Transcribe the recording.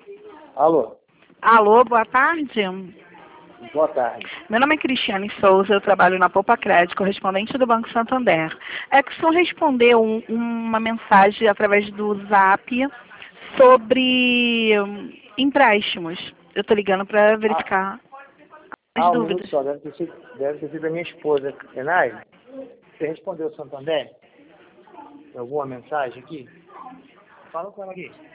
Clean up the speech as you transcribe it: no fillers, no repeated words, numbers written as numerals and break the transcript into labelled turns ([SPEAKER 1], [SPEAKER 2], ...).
[SPEAKER 1] Alô,
[SPEAKER 2] Alô, boa tarde.
[SPEAKER 1] boa tarde.
[SPEAKER 2] Meu nome é Cristiane Souza, eu trabalho na Poupa Crédito, correspondente do Banco Santander. É que o senhor respondeu uma mensagem através do Zap sobre empréstimos. Eu estou ligando para verificar as
[SPEAKER 1] Um minuto
[SPEAKER 2] dúvidas.
[SPEAKER 1] só, deve ter sido a minha esposa, Enai. Você respondeu o Santander? Tem alguma mensagem aqui? Fala com ela aqui.